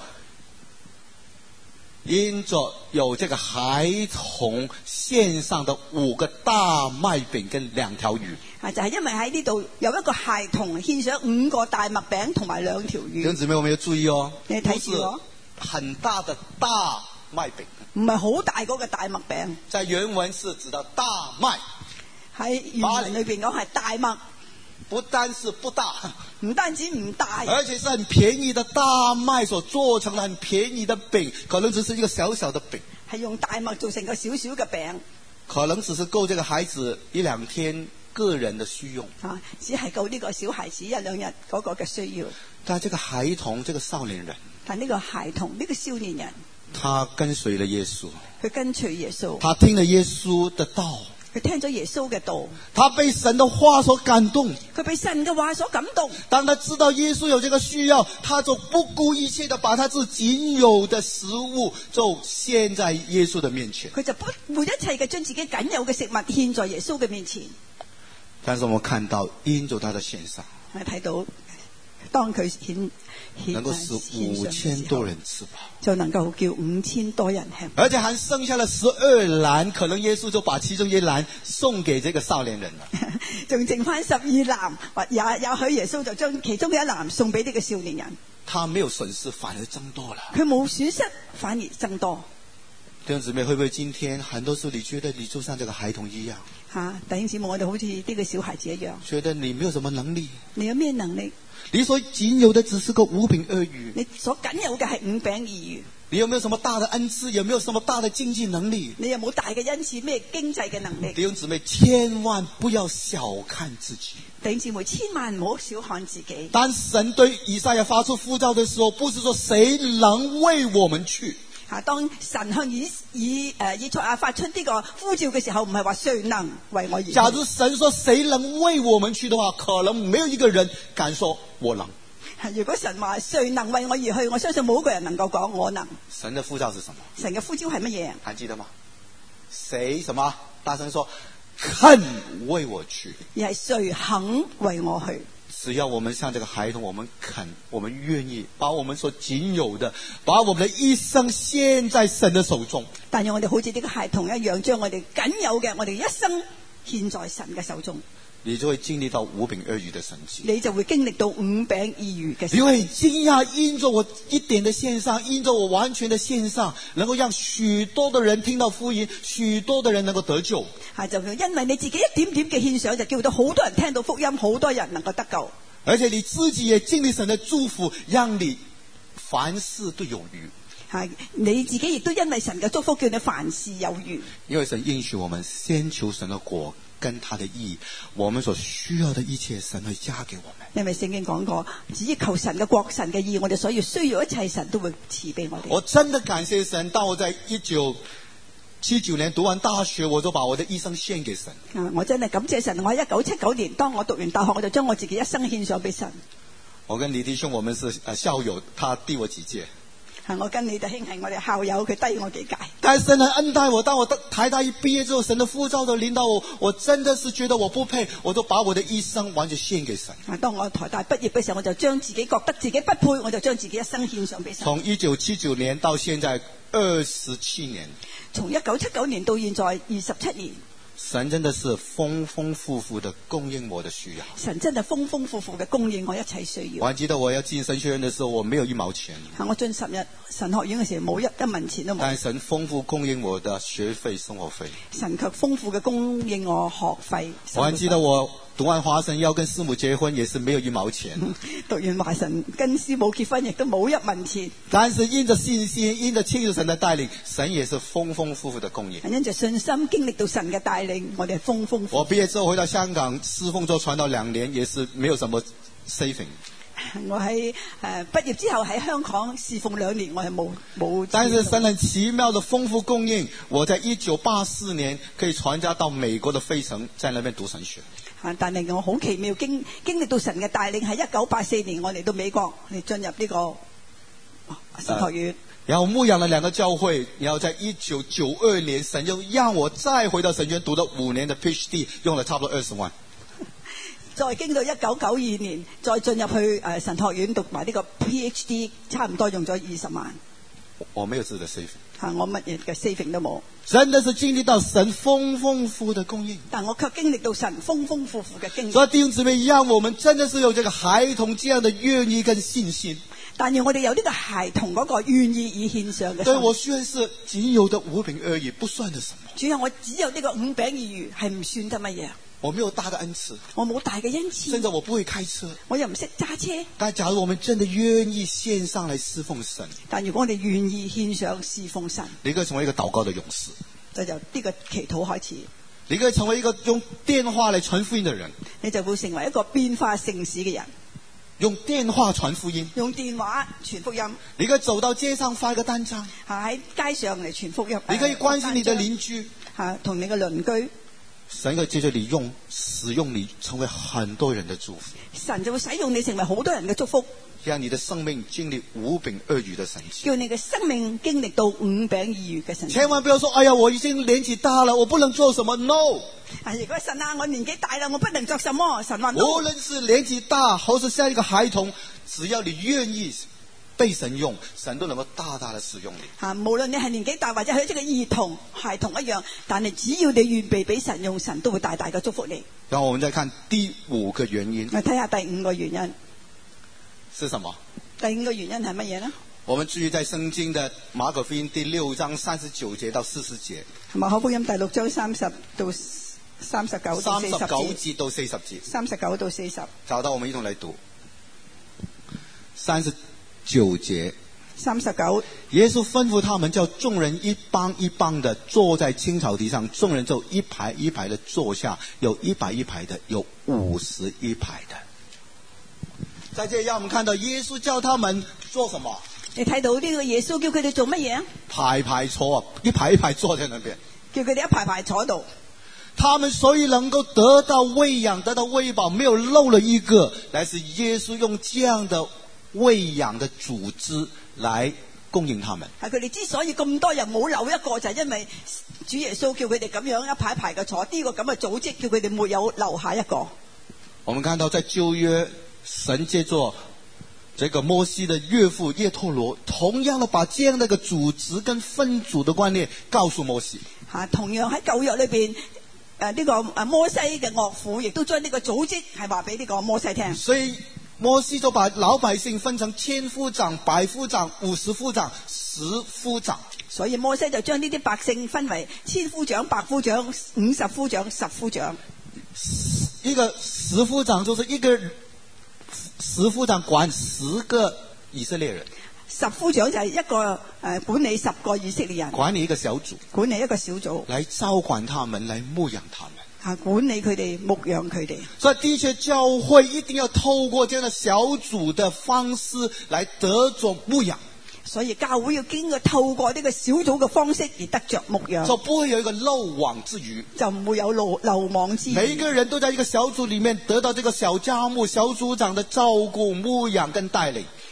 因着有這個孩童獻上的五個大麥餅跟兩條魚， 啊，就係、是、因為喺呢度有一個孩童獻上五個大麥餅同埋兩條魚。 弟兄姊妹，我們要注意哦， 你睇住我， 很大的大麥餅， 唔係好大嗰個大麥餅， 在原文是指的大麥， 喺原文裏邊講係大麥。 不單是不大， 唔單止唔大， 而且是很便宜的大麥所做成了很便宜的餅，可能只是一個小小的餅， 係用大麥做成個小小嘅餅， 可能只是夠這個孩子一兩天個人的需用， 啊，只係夠呢個小孩子一兩日嗰個嘅需要。 但這個孩童，這個少年人， 但呢個孩童，呢個少年人， 他跟隨了耶穌， 佢跟隨耶穌， 他聽了耶穌的道， 佢聽咗耶穌嘅道， 他被神的話所感動， 佢被神嘅話所感動。 當他知道耶穌有這個需要，他就不顧一切的把他自己僅有的食物就獻在耶穌的面前。 佢就不顧一切嘅將自己僅有嘅食物獻在耶穌嘅面前。 但是我們看到因着他的獻上， 我睇到當佢獻能夠使五千多人吃飽， 就能夠叫五千多人吃飽， 而且還剩下了十二籃，可能耶穌就把其中一籃送給這個少年人了。 仲剩翻十二籃，或也也許耶穌就將其中嘅一籃送俾呢個少年人。 他沒有損失，反而增多了。 佢冇損失，反而增多。 弟兄姊妹，會不會今天很多時候你覺得你就像這個孩童一樣？ 吓，弟兄姊妹，我哋好似呢個小孩子一樣， 覺得你沒有什麼能力。 你有咩能力？ 你所僅有的只是個五餅二魚。 你所僅有嘅係五餅二魚。 你有沒有什麼大的恩賜？有沒有什麼大的經濟能力？ 你有冇大嘅恩賜？咩經濟嘅能力？ 弟兄姊妹，千萬不要小看自己。 弟兄姊妹，千萬唔好小看自己。 當神對以賽亞發出呼召的時候，不是說誰能為我們去。 啊！當神向以以誒以賽亞發出呢個呼召嘅時候，唔係話誰能為我而去。 假如神說誰能為我們去的話，可能沒有一個人敢說我能。 如果神話誰能為我而去，我相信冇一個人能夠講我能。 神的呼召是什麼？ 神嘅呼召係乜嘢？ 還記得嗎？誰什麼？大聲說，肯為我去。 而係誰肯為我去？ 只要我們像這個孩童，我們肯，我們願意把我們所僅有的，把我們的一生獻在神的手中。 但願我哋好似呢個孩童一樣，將我哋僅有嘅，我哋一生獻在神嘅手中。 你就會經歷到五餅二魚的神蹟， 你就會經歷到五餅二魚嘅神蹟。 你會驚訝，因着我一點的獻上，因着我完全的獻上，能夠讓許多的人聽到福音，許多的人能夠得救。 係就因為你自己一點點嘅獻上，就叫到好多人聽到福音，好多人能夠得救。 而且你自己也經歷神的祝福，讓你凡事都有餘。 係你自己亦都因為神嘅祝福，叫你凡事有餘。 因為神應許我們先求神的國跟他的義，我們所需要的一切神會加給我們。 因為聖經講過，只求神嘅國、神嘅義，我哋所要需要一切，神都會賜俾我哋。 我真的感謝神，當我在一九七九年讀完大學，我就把我的一生獻給神。 啊，我真係感謝神！我喺一九七九年，當我讀完大學，我就將我自己一生獻上俾神。 我跟李弟兄，我們是校友，他低我幾屆。 係我跟李德興係我哋校友，佢低我幾屆。 但神很恩待我，當我台大一畢業之後，神的呼召都領導我，我真的是覺得我不配，我都把我的一生完全獻給神。 啊，當我台大畢業嘅時候，我就將自己覺得自己不配，我就將自己一生獻上俾神。 從一九七九年到現在二十七年， 從一九七九年到現在二十七年。 神真的是豐豐富富的供應我的需要。 神真係豐豐富富嘅供應我一切需要。 我還記得我要進神學院的時候，我沒有一毛錢。 我進十日神學院嘅時候冇一一文錢都冇。 但神豐富供應我的學費、生活費。 神卻豐富嘅供應我學費。 我還記得我讀完華神要跟師母結婚，也是沒有一毛錢。 讀完華神跟師母結婚，亦都冇一文錢。 但是因着信心，因着親近神的帶領，神也是豐豐富富的供應。 因着信心經歷到神嘅帶領，我哋係豐豐富富。 我畢業之後回到香港侍奉做傳道兩年，也是沒有什麼 saving。 我喺誒畢業之後喺香港侍奉兩年，我係冇冇。 但是神很奇妙的豐富供應，我在一九八四年可以傳家到美國的費城，在那邊讀神學。 但係我好奇妙經經歷到神嘅帶領，係一九八四年我嚟到美國嚟進入呢個神學院。 然後牧養了兩個教會，然後在一九九二年，神又讓我再回到神學院讀了五年的 PhD， 用了差不多二十萬。 再經到一九九二年，再進入去誒神學院讀埋呢個 PhD， 差唔多用咗二十萬。 我沒有自己的 saving。 嚇，我乜嘢嘅 saving 都冇。 真的是經歷到神豐豐富的供應， 但我卻經歷到神豐豐富富嘅經歷。 所以弟兄姊妹，讓我們真的是有這個孩童這樣的願意跟信心。 但願我哋有呢個孩童嗰個願意以獻上嘅心。 對，我雖然是僅有的五餅二魚，不算得什麼。 主要我只有呢個五餅二魚，係唔算得乜嘢。 我沒有大的恩賜， 我冇大嘅恩賜， 甚至我不會開車， 我又唔識揸車。 但假如我們真的願意獻上來侍奉神， 但如果我哋願意獻上侍奉神， 你可以成為一個禱告的勇士， 就由呢個祈禱開始。 你可以成為一個用電話來傳福音的人， 你就會成為一個變化城市嘅人。 用電話傳福音， 用電話傳福音。 你可以走到街上發一個單張， 喺街上嚟傳福音。 你可以關心你的鄰居， 嚇，同你嘅鄰居。 神會借着你用使用你，成為很多人的祝福。 神就會使用你成為好多人嘅祝福， 讓你的生命經歷五餅二魚的神蹟， 叫你嘅生命經歷到五餅二魚嘅神蹟。 千萬不要說：哎呀，我已經年紀大了，我不能做什麼。No。 啊，如果神啊，我年紀大了，我不能做什麼。神話， 無論是年紀大，或是像一個孩童，只要你願意被神用，神都能夠大大的使用你。 啊，無論你係年紀大或者係一個兒童、孩童一樣，但係只要你預備俾神用，神都會大大嘅祝福你。 然後我們再看第五個原因。 我睇下第五個原因是什麼？ 第五個原因係乜嘢呢？ 我們注意在聖經的馬可福音第六章三十九節到四十節。 馬可福音第六章三十到三十九到四十節。 三十九節到四十節。 三十九到四十。 找到，我們一同來讀。三十九節。 三十九。 耶穌吩咐他們，叫眾人一幫一幫的坐在青草地上，眾人就一排一排的坐下，有一百一排的，有五十一排的。在這裡讓我們看到耶穌叫他們做什麼？ 你睇到呢個耶穌叫佢哋做乜嘢啊？ 排排坐啊，一排一排坐在那邊。 叫佢哋一排排坐度。 他們所以能夠得到餵養，得到餵飽，沒有漏了一個，乃是耶穌用這樣的餵養的組織來供應他們。 係佢哋之所以咁多人冇漏一個，就係因為主耶穌叫佢哋咁樣一排一排嘅坐，呢個咁嘅組織叫佢哋沒有留下一個。 我們看到在舊約，神借着這個摩西的岳父葉忒羅，同樣的把這樣的一個組織跟分組的觀念告訴摩西。 吓，同樣喺舊約裏邊，誒、呃、呢、這個誒摩西嘅岳父亦都將呢個組織係話俾呢個摩西聽。 所以摩西就把老百姓分成千夫長、百夫長、五十夫長、十夫長。 所以摩西就將呢啲百姓分為千夫長、百夫長、五十夫長、十夫長。 一個十夫長就是一個十夫長管十個以色列人， 十夫長就係一個誒、呃、管理十個以色列人， 管理一個小組， 管理一個小組， 來照管他們，來牧養他們， 吓管理佢哋，牧養佢哋。 所以的確教會一定要透過這樣的小組的方式來得着牧養。 所以教會要經過透過呢個小組嘅方式而得着牧養， 就不會有一個漏網之魚， 就唔會有漏漏網之魚。 每一個人都在一個小組裏面得到這個小家牧小組長的照顧、牧養跟帶領。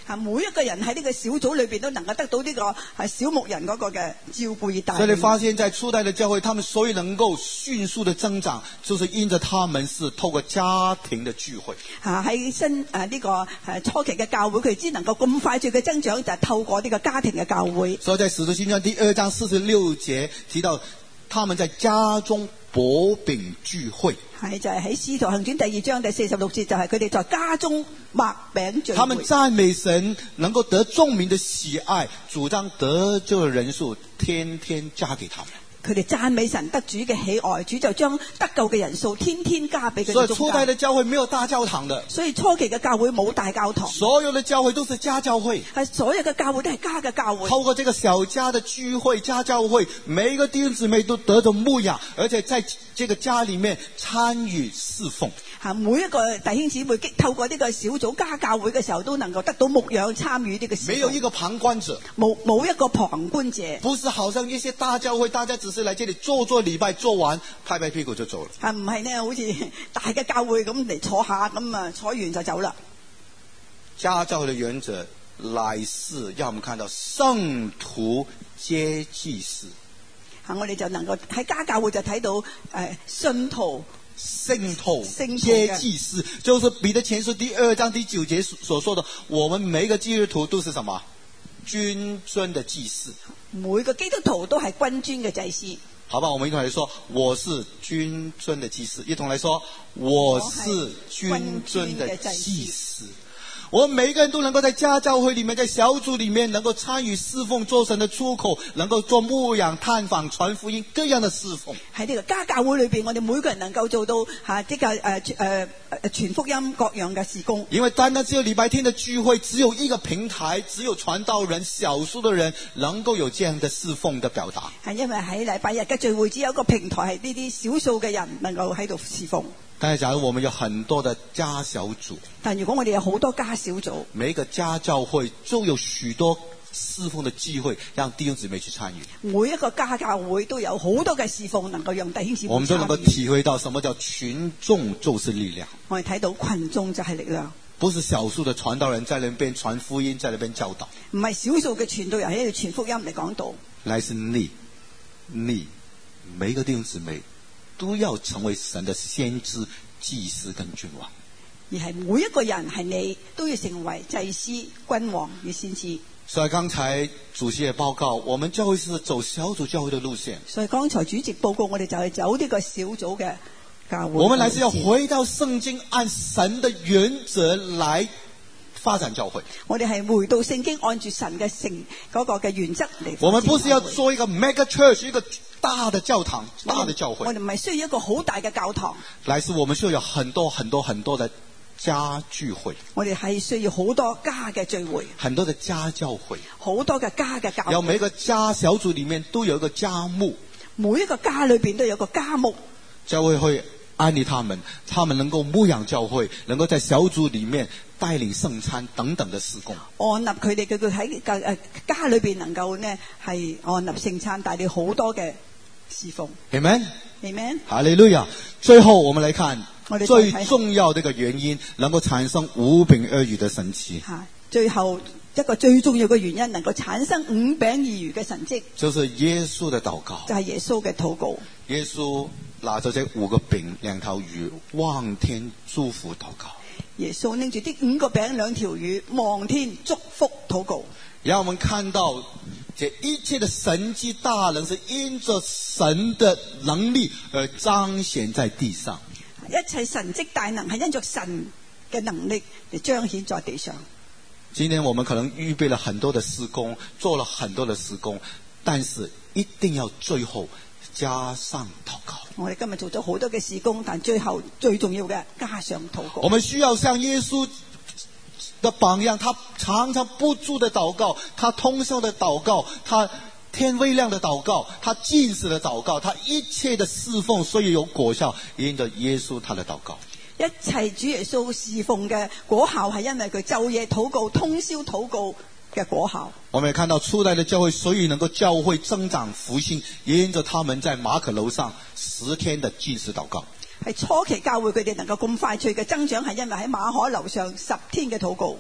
啊，每一個人喺呢個小組裏邊都能夠得到呢個係小牧人嗰個嘅照顧與帶領。 所以你發現在初代的教會，他們所以能夠迅速的增長，就是因着他們是透過家庭的聚會。 啊，喺新誒呢個誒初期嘅教會，佢只能夠咁快速嘅增長，就係透過呢個家庭嘅教會。 所以在使徒行傳第二章四十六節提到，他們在家中擘餅聚會。 係就係喺使徒行傳第二章第四十六節，就係佢哋在家中擘餅聚會。 他們讚美神，能夠得眾民的喜愛，主張得救的人數天天加給他們。 佢哋讚美神得主嘅喜愛，主就將得救嘅人數天天加俾佢哋。 所以初代的教會沒有大教堂的。 所以初期嘅教會冇大教堂。 所有的教會都是家教會。 係所有嘅教會都係家嘅教會。 透過這個小家的聚會，家教會，每一個弟兄姊妹都得着牧養，而且在這個家裏面參與侍奉。 每一個弟兄姊妹透過呢個小組家教會嘅時候，都能夠得到牧養參與呢個事。 沒有一個旁觀者。 冇冇一個旁觀者。 不是好像一些大教會，大家只是來這裏做做禮拜，做完拍拍屁股就走了。 係唔係呢？好似大嘅教會咁嚟坐下，咁啊坐完就走啦。 家教會的原則乃是讓我們看到聖徒皆祭司。 啊，我哋就能夠喺家教會就睇到誒、呃、信徒。 聖徒皆祭司，就是彼得前書第二章第九節所說的，我們每一個基督徒都是什麼？君尊的祭司。 每個基督徒都係君尊嘅祭司。 好吧，我們一同來說，我是君尊的祭司。一同來說，我是君尊的祭司。我們每一個人都能夠在家教會裏面，在小組裏面，能夠參與侍奉，做神的出口，能夠做牧養、探訪、傳福音，各樣的侍奉。 喺呢個家教會裏邊，我哋每個人能夠做到吓，即係誒誒誒傳福音各樣嘅事工。因為單單只有禮拜天的聚會，只有一個平台，只有傳道人、少數的人能夠有這樣的侍奉的表達。係因為喺禮拜日嘅聚會，只有一個平台，係呢啲少數嘅人能夠喺度侍奉。但係假如我們有很多的家小組，但如果我哋有好多家小組，每一個家教會都有許多侍奉的機會，讓弟兄姊妹去參與。每一個家教會都有好多嘅侍奉，能夠讓弟兄姊妹參與。我們都能夠體會到什麼叫群眾就是力量。我哋睇到群眾就係力量，不是少數的傳道人在那邊傳福音，在那邊教導。唔係少數嘅傳道人喺度傳福音嚟講道。乃是你，你每一個弟兄姊妹都要成為神的先知、祭司跟君王，而係每一個人係你都要成為祭司、君王與先知。所以剛才主席嘅報告，我們教會是走小組教會的路線。所以剛才主席報告，我哋就係走呢個小組嘅教會。我們來是要回到聖經，按神的原則來發展教會。我哋係回到聖經，按住神嘅聖嗰個嘅原則嚟。我們不是要做一個 mega church， 一個大的教堂，大的教會。我哋唔係需要一個好大嘅教堂。來是我們需要有很多很多很多的家聚會。我哋係需要好多家嘅聚會。很多的家教會。好多嘅家嘅教會。有每一個家小組裏面都有一個家牧。每一個家裏邊都有一個家牧。教會會安利他們，他們能夠牧養教會，能夠在小組裏面帶領聖餐等等的事工。按立佢哋，佢佢喺誒家裏邊能夠呢係按立聖餐，帶領好多嘅侍奉。Amen，Amen，哈利路亞。最後我們來看最重要的一個原因，能夠產生五餅二魚的神蹟。最後一個最重要嘅原因，能夠產生五餅二魚嘅神蹟，就是耶穌的禱告。就係耶穌嘅禱告。耶穌拿着這五個餅兩條魚，望天祝福禱告。耶穌拎住啲五個餅兩條魚，望天祝福禱告。讓我們看到這一切的神蹟大能是因着神的能力而彰顯在地上。一切神蹟大能係因着神嘅能力嚟彰顯在地上。今天我們可能預備了很多的事工，做了很多的事工，但是一定要最後加上禱告。我哋今日做咗好多嘅事工，但最後最重要嘅加上禱告。我們需要像耶穌的榜樣，他常常不住的禱告，他通宵的禱告，他天微亮的禱告，他禁食的禱告，他一切的侍奉所以有果效，因着耶穌他的禱告。一切主耶穌侍奉嘅果效係因為佢晝夜禱告、通宵禱告嘅果效。我們也看到初代的教會所以能夠教會增長復興，因着他們在馬可樓上十天的禁食禱告。係初期教會佢哋能夠咁快脆嘅增長，係因為喺馬可樓上十天嘅禱告。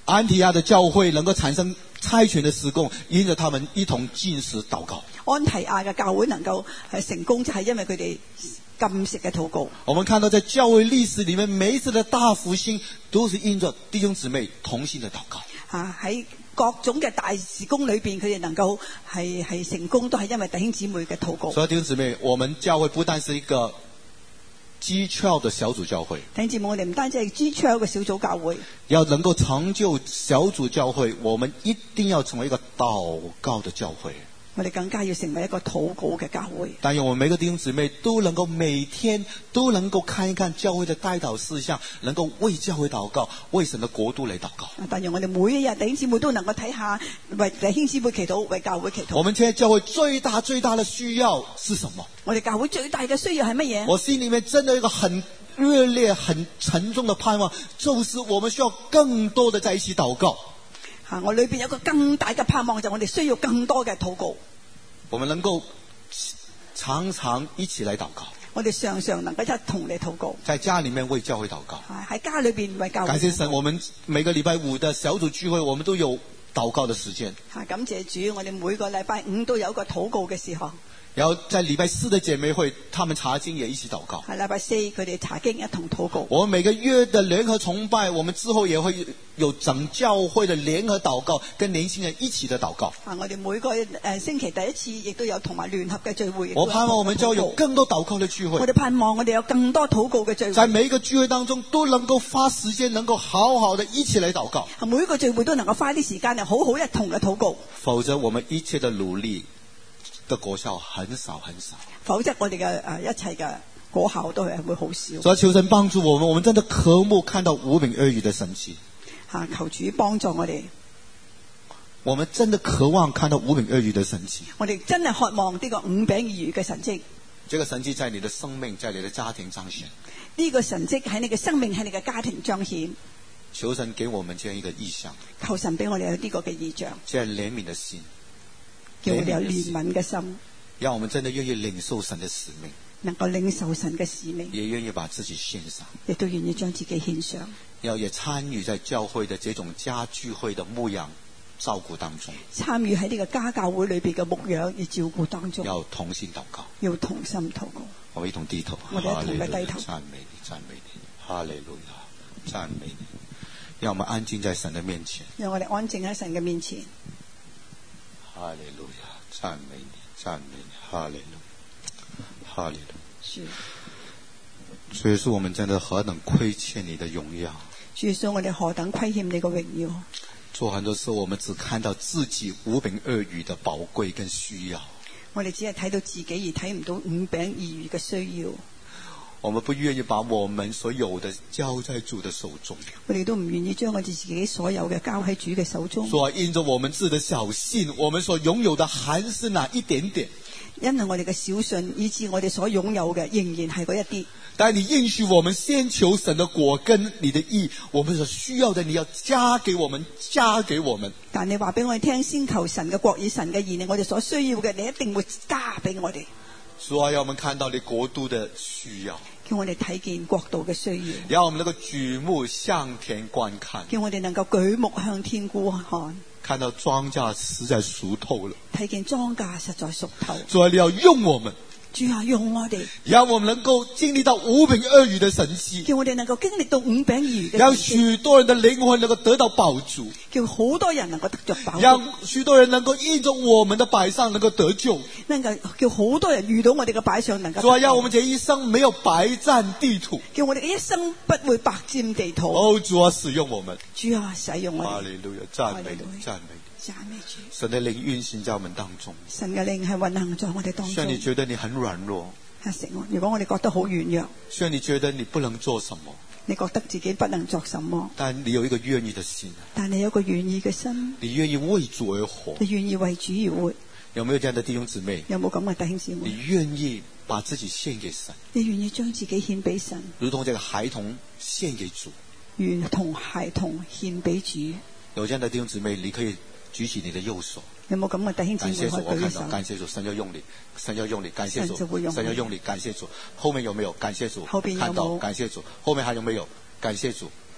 安提亞的教會能夠產生差遣的事工，因着他們一同禁食禱告。 安提亞嘅教會能夠係成功，就係因為佢哋禁食嘅禱告。 我們看到在教會歷史裏面，每一次的大復興都是因着弟兄姊妹同心的禱告。 啊，喺各種嘅大事工裏邊，佢哋能夠係係成功，都係因為弟兄姊妹嘅禱告。 所以弟兄姊妹，我們教會不但是一個G 十二的小組教會， 弟兄姊妹，我哋唔單止係 G 十二嘅小組教會， 要能夠成就小組教會，我們一定要成為一個禱告的教會。 我哋更加要成為一個禱告嘅教會。 但願我們每個弟兄姊妹都能夠每天都能夠看一看教會的代禱事項，能夠為教會禱告，為神的國度來禱告。 但願我哋每一日弟兄姊妹都能夠睇下，為弟兄姊妹祈禱，為教會祈禱。 我們現在教會最大最大的需要是什麼？ 我哋教會最大嘅需要係乜嘢？ 我心裏面真的有一個很熱烈、很沉重的盼望，就是我們需要更多的在一起禱告。 啊、我裏邊有個更大嘅盼望，就係我哋需要更多嘅禱告。 我們能夠常常一起來禱告。 我哋常常能夠一同嚟禱告。 在家裏面為教會禱告。 喺家裏邊為教會。 感謝神，我們每個禮拜五的小組聚會，我們都有禱告的時間。 感謝主，我哋每個禮拜五都有一個禱告嘅時候。 然後在禮拜四的姐妹會，他們查經也一起禱告。 係禮拜四佢哋查經一同禱告。 我們每個月的聯合崇拜，我們之後也會有整教會的聯合禱告，跟年輕人一起的禱告。 啊，我哋每個誒、呃、星期第一次亦都有同埋聯合嘅聚會。 我盼望我們就有更多禱告的聚會。 我哋盼望我哋有更多禱告嘅聚會。 在每一個聚會當中都能夠花時間，能夠好好的一起來禱告。 每一個聚會都能夠花啲時間，好好一同嘅禱告。 否則我們一切的努力的果效很少很少， 否則我哋嘅誒一切嘅果效都係會好少。 所以求神幫助我們，我們真的渴慕看到五餅二魚的神蹟。 吓，求主幫助我哋。 我們真的渴望看到五餅二魚的神蹟。 我哋真係渴望呢個五餅二魚嘅神蹟。 這個神蹟在你的生命，在你的家庭彰顯。 呢個神蹟喺你嘅生命，喺你嘅家庭彰顯。 求神給我們這樣一個意象。 求神俾我哋有呢個嘅意象。 這樣憐憫的心。 叫我哋有憐憫嘅心， 讓我們真的願意領受神的使命， 能夠領受神嘅使命， 也願意把自己獻上， 亦都願意將自己獻上， 要也參與在教會的這種家聚會的牧養照顧當中， 參與喺呢個家教會裏邊嘅牧養與照顧當中， 要同心禱告， 要同心禱告。 我們一同低頭， 我哋一同嘅低頭， 讚美你，讚美你，哈利路亞，讚美你，讓我們安靜在神的面前， 讓我哋安靜喺神嘅面前， 哈利路亞。讚美你，讚美你，哈利路亞，哈利路亞。是。所以說，我們真的何等虧欠你的榮耀。 所以說，我哋何等虧欠你個榮耀。 做很多時候，我們只看到自己五餅二魚的寶貴跟需要。 我哋只係睇到自己，而睇唔到五餅二魚嘅需要。 我們不願意把我們所有的交在主的手中。 我哋都唔願意將我哋自己所有嘅交喺主嘅手中。 所以因着我們自己的小信，我們所擁有的還是那一點點。 因為我哋嘅小信，以致我哋所擁有嘅仍然係嗰一啲。 但你應許我們先求神的國跟你的義，我們所需要的你要加給我們，加給我們。 但你話俾我哋聽，先求神嘅國與神嘅義，我哋所需要嘅，你一定會加俾我哋。 所以要我們看到你國度的需要， 叫我哋睇見國度嘅需要， 讓我們能夠舉目向田觀看， 叫我哋能夠舉目向天觀看， 看到莊稼實在熟透了， 睇見莊稼實在熟透。 所以你要用我們， 主啊，用我哋， 讓我們能夠經歷到五餅二魚的神蹟， 叫我哋能夠經歷到五餅二魚嘅神蹟， 讓許多人的靈魂能夠得到飽足， 叫好多人能夠得着飽足， 讓許多人能夠因着我們的擺上能夠得救， 能夠叫好多人遇到我哋嘅擺上能夠。 所以讓我們這一生沒有白佔地土， 叫我哋一生不會白佔地土。 哦，主啊，使用我們， 主啊，使用我哋。 哈利路亞，讚美你，讚美你。 讚美主， 神的靈運行在我們當中， 神嘅靈係運行在我哋當中。 雖然你覺得你很軟弱， 如果我哋覺得好軟弱， 雖然你覺得你不能做什麼， 你覺得自己不能作什麼， 但你有一個願意的心， 但你有一個願意嘅心， 你願意為主而活， 你願意為主而活。 有沒有這樣的弟兄姊妹？ 有冇咁嘅弟兄姊妹？ 你願意把自己獻給神， 你願意將自己獻俾神， 如同這個孩童獻給主， 如同孩童獻俾主。 有這樣的弟兄姊妹，你可以舉起你的右手， 有冇咁嘅弟兄姊妹可以舉手？ 感謝主，神要用力，神要用力，感謝主， 神， 神要用力，感謝主。後面有沒有？感謝主。 後邊有冇？ 看到，感謝主。後面還有沒有？感謝主，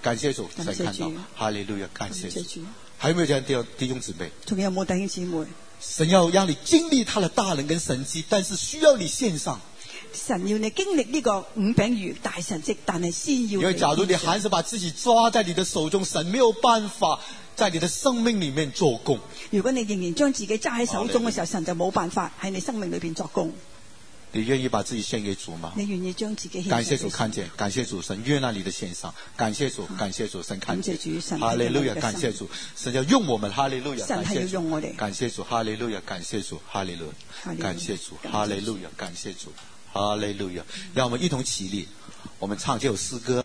感謝主， 感謝主， 哈利路亞，感謝主。 感謝主。 還有沒有這樣弟弟兄姊妹？ 仲有冇弟兄姊妹？ 神要讓你經歷他的大能跟神蹟，但是需要你獻上。 神要你經歷呢個五餅魚大神蹟，但係先要你。因為假如你還是把自己抓在你的手中，神沒有辦法在你的生命裏面做工。 如果你仍然將自己揸喺手中嘅時候，神就冇辦法喺你生命裏邊作工。 你願意把自己獻給主嗎？ 你願意將自己獻給主？ 感謝主看見，感謝主神悅納你的獻上，感謝主，感謝主神看見。哈利路亞，感謝主，神要用我們，哈利路亞， 神係要用我哋。 感謝主，哈利路亞，感謝主，哈利路亞，感謝主，哈利路亞，感謝主，哈利路亞。讓我們一同起立，我們唱這首詩歌。